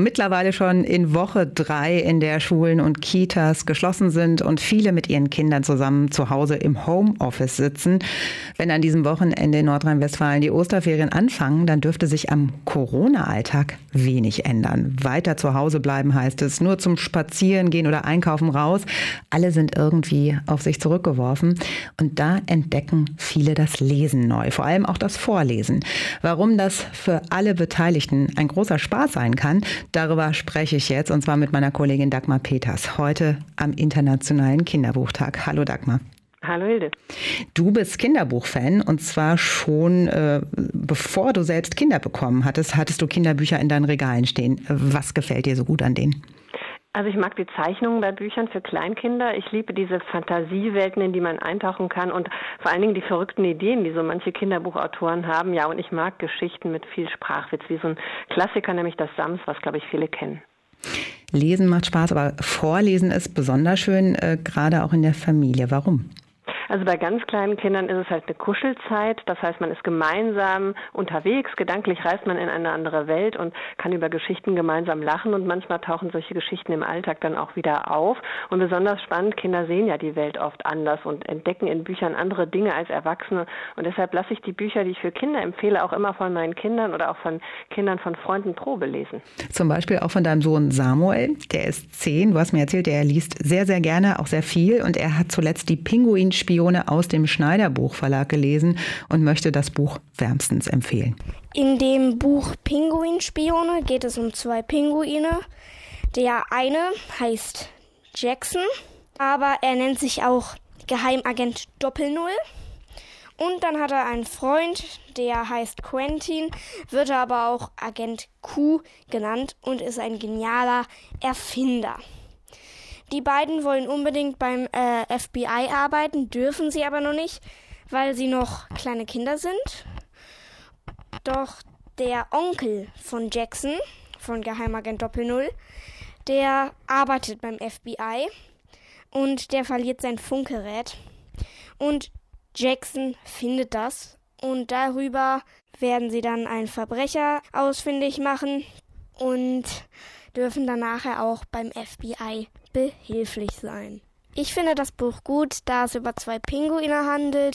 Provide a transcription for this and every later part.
mittlerweile schon in Woche 3, in der Schulen und Kitas geschlossen sind und viele mit ihren Kindern zusammen zu Hause im Homeoffice sitzen. Wenn an diesem Wochenende in Nordrhein-Westfalen die Osterferien anfangen, dann dürfte sich am Corona-Alltag wenig ändern. Weiter zu Hause bleiben heißt es, nur zum Spazierengehen oder Einkaufen raus. Alle sind irgendwie auf sich zurückgeworfen. Und da entdecken viele das Lesen neu, vor allem auch das Vorlesen. Warum das für alle Beteiligten ein großer Spaß sein kann, darüber spreche ich jetzt, und zwar mit meiner Kollegin Dagmar Peters, heute am Internationalen Kinderbuchtag. Hallo Dagmar. Hallo Hilde. Du bist Kinderbuchfan, und zwar schon bevor du selbst Kinder bekommen hattest du Kinderbücher in deinen Regalen stehen. Was gefällt dir so gut an denen? Also ich mag die Zeichnungen bei Büchern für Kleinkinder. Ich liebe diese Fantasiewelten, in die man eintauchen kann, und vor allen Dingen die verrückten Ideen, die so manche Kinderbuchautoren haben. Ja, und ich mag Geschichten mit viel Sprachwitz, wie so ein Klassiker, nämlich das Sams, was, glaube ich, viele kennen. Lesen macht Spaß, aber Vorlesen ist besonders schön, gerade auch in der Familie. Warum? Also bei ganz kleinen Kindern ist es halt eine Kuschelzeit. Das heißt, man ist gemeinsam unterwegs. Gedanklich reist man in eine andere Welt und kann über Geschichten gemeinsam lachen. Und manchmal tauchen solche Geschichten im Alltag dann auch wieder auf. Und besonders spannend, Kinder sehen ja die Welt oft anders und entdecken in Büchern andere Dinge als Erwachsene. Und deshalb lasse ich die Bücher, die ich für Kinder empfehle, auch immer von meinen Kindern oder auch von Kindern von Freunden Probe lesen. Zum Beispiel auch von deinem Sohn Samuel. Der ist 10. Du hast mir erzählt, er liest sehr, sehr gerne, auch sehr viel. Und er hat zuletzt die Pinguinspione aus dem Schneider Buchverlag gelesen und möchte das Buch wärmstens empfehlen. In dem Buch Pinguinspione geht es um 2 Pinguine. Der eine heißt Jackson, aber er nennt sich auch Geheimagent Doppel-Null. Und dann hat er einen Freund, der heißt Quentin, wird aber auch Agent Q genannt und ist ein genialer Erfinder. Die beiden wollen unbedingt beim FBI arbeiten, dürfen sie aber noch nicht, weil sie noch kleine Kinder sind. Doch der Onkel von Jackson, von Geheimagent Doppel-Null, der arbeitet beim FBI und der verliert sein Funkgerät. Und Jackson findet das und darüber werden sie dann einen Verbrecher ausfindig machen und dürfen dann nachher auch beim FBI behilflich sein. Ich finde das Buch gut, da es über 2 Pinguine handelt,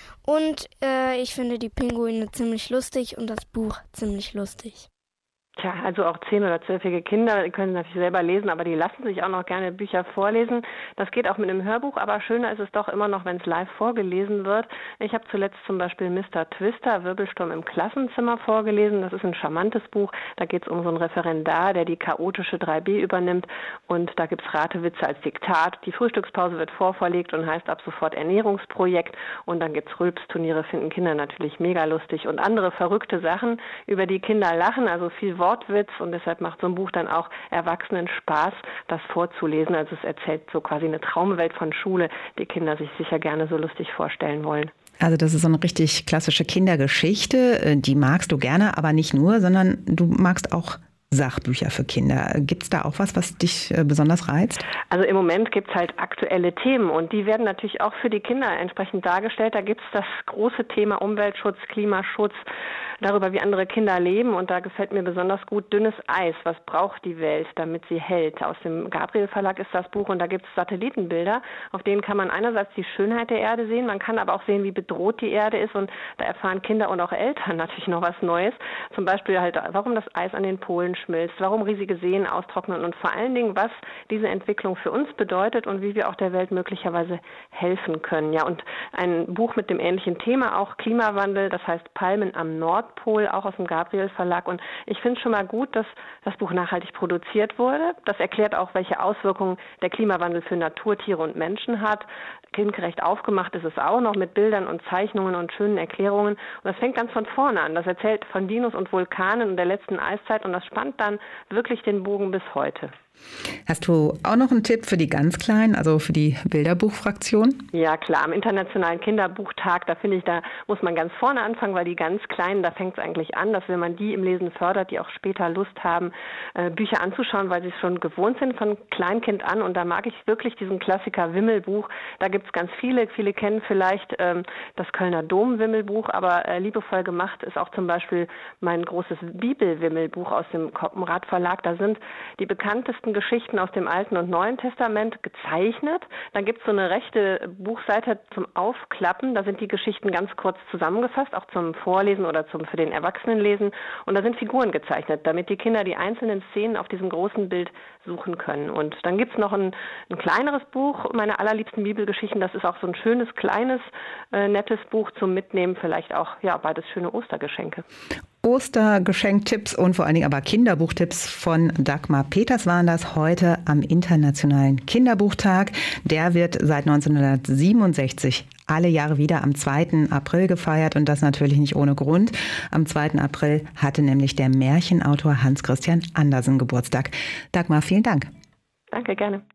und ich finde die Pinguine ziemlich lustig und das Buch ziemlich lustig. Tja, also auch 10- oder 12-jährige Kinder, die können natürlich selber lesen, aber die lassen sich auch noch gerne Bücher vorlesen. Das geht auch mit einem Hörbuch, aber schöner ist es doch immer noch, wenn es live vorgelesen wird. Ich habe zuletzt zum Beispiel Mr. Twister, Wirbelsturm im Klassenzimmer, vorgelesen. Das ist ein charmantes Buch. Da geht es um so einen Referendar, der die chaotische 3B übernimmt, und da gibt es Ratewitze als Diktat. Die Frühstückspause wird vorverlegt und heißt ab sofort Ernährungsprojekt, und dann gibt es Rülpsturniere, finden Kinder natürlich mega lustig, und andere verrückte Sachen, über die Kinder lachen, also viel Wortwitz, und deshalb macht so ein Buch dann auch Erwachsenen Spaß, das vorzulesen. Also es erzählt so quasi eine Traumwelt von Schule, die Kinder sich sicher gerne so lustig vorstellen wollen. Also das ist so eine richtig klassische Kindergeschichte, die magst du gerne, aber nicht nur, sondern du magst auch Sachbücher für Kinder. Gibt es da auch was dich besonders reizt? Also im Moment gibt es halt aktuelle Themen, und die werden natürlich auch für die Kinder entsprechend dargestellt. Da gibt es das große Thema Umweltschutz, Klimaschutz, darüber, wie andere Kinder leben, und da gefällt mir besonders gut Dünnes Eis. Was braucht die Welt, damit sie hält? Aus dem Gabriel Verlag ist das Buch, und da gibt es Satellitenbilder, auf denen kann man einerseits die Schönheit der Erde sehen, man kann aber auch sehen, wie bedroht die Erde ist, und da erfahren Kinder und auch Eltern natürlich noch was Neues. Zum Beispiel halt, warum das Eis an den Polen schmilzt, warum riesige Seen austrocknen und vor allen Dingen, was diese Entwicklung für uns bedeutet und wie wir auch der Welt möglicherweise helfen können. Ja, und ein Buch mit dem ähnlichen Thema, auch Klimawandel, das heißt Palmen am Nordpol, auch aus dem Gabriel Verlag. Und ich finde es schon mal gut, dass das Buch nachhaltig produziert wurde. Das erklärt auch, welche Auswirkungen der Klimawandel für Natur, Tiere und Menschen hat. Kindgerecht aufgemacht ist es auch noch mit Bildern und Zeichnungen und schönen Erklärungen. Und das fängt ganz von vorne an. Das erzählt von Dinos und Vulkanen und der letzten Eiszeit, und das spannt dann wirklich den Bogen bis heute. Hast du auch noch einen Tipp für die ganz Kleinen, also für die Bilderbuchfraktion? Ja klar, am Internationalen Kinderbuchtag, da finde ich, da muss man ganz vorne anfangen, weil die ganz Kleinen, da fängt es eigentlich an, dass wenn man die im Lesen fördert, die auch später Lust haben, Bücher anzuschauen, weil sie es schon gewohnt sind von Kleinkind an. Und da mag ich wirklich diesen Klassiker Wimmelbuch. Da gibt es ganz viele kennen vielleicht das Kölner Dom-Wimmelbuch, aber liebevoll gemacht ist auch zum Beispiel mein großes Bibel-Wimmelbuch aus dem Koppenrad Verlag. Da sind die bekanntesten Geschichten aus dem Alten und Neuen Testament gezeichnet. Dann gibt es so eine rechte Buchseite zum Aufklappen. Da sind die Geschichten ganz kurz zusammengefasst, auch zum Vorlesen oder für den Erwachsenenlesen. Und da sind Figuren gezeichnet, damit die Kinder die einzelnen Szenen auf diesem großen Bild suchen können. Und dann gibt es noch ein kleineres Buch, meine allerliebsten Bibelgeschichten. Das ist auch so ein schönes, kleines, nettes Buch zum Mitnehmen. Vielleicht auch, beides schöne Ostergeschenke. Ostergeschenktipps und vor allen Dingen aber Kinderbuchtipps von Dagmar Peters waren das heute am Internationalen Kinderbuchtag. Der wird seit 1967 alle Jahre wieder am 2. April gefeiert und das natürlich nicht ohne Grund. Am 2. April hatte nämlich der Märchenautor Hans Christian Andersen Geburtstag. Dagmar, vielen Dank. Danke, gerne.